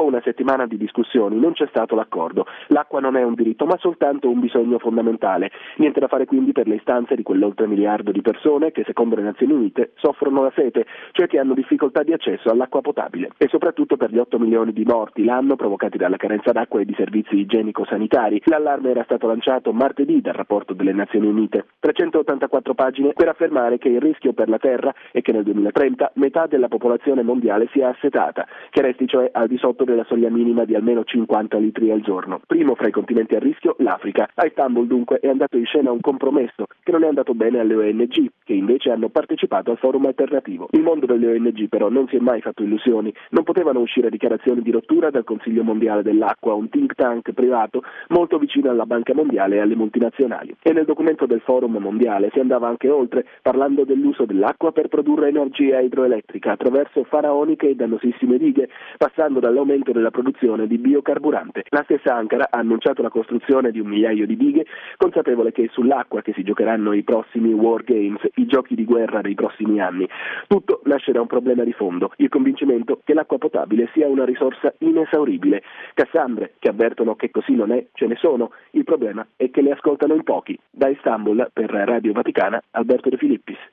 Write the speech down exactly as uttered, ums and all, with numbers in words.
una settimana di discussioni non c'è stato l'accordo. L'acqua non è un diritto ma soltanto un bisogno fondamentale. Niente da fare quindi per le istanze di quell'oltre miliardo di persone che secondo le Nazioni Unite soffrono la sete, cioè che hanno difficoltà di accesso all'acqua potabile, e soprattutto per gli otto milioni di morti l'anno provocati dalla carenza d'acqua e di servizi igienico-sanitari. L'allarme era stato lanciato martedì dal rapporto delle Nazioni Unite, trecentottantaquattro pagine per affermare che il rischio per la Terra è che nel duemilatrenta metà della popolazione mondiale sia assetata, che resti cioè al di sotto della soglia minima di almeno cinquanta litri al giorno. Primo fra i continenti a rischio l'Africa. A Istanbul dunque è andato in scena un compromesso che non è andato bene alle O N G, che invece hanno partecipato al forum alternativo. Il mondo delle O N G però non si è mai fatto illusioni, non potevano uscire dichiarazioni di rottura dal Consiglio Mondiale dell'Acqua, un think tank privato molto vicino alla Banca Mondiale e alle multinazionali. E nel documento del forum mondiale si andava anche oltre, parlando dell'uso dell'acqua per produrre energia idroelettrica attraverso faraoniche e dannosissime dighe, passando dall'aumento della produzione di biocarburante. La stessa Ankara ha annunciato la costruzione di un migliaio di dighe, consapevole che è sull'acqua che si giocheranno i prossimi War Games, i giochi di guerra dei prossimi anni. Tutto nasce da un problema di fondo, il convincimento che l'acqua potabile sia una risorsa inesauribile. Cassandre che avvertono che così non è, ce ne sono, il problema è che le ascoltano in pochi. Da Istanbul, per Radio Vaticana, Alberto De Filippis.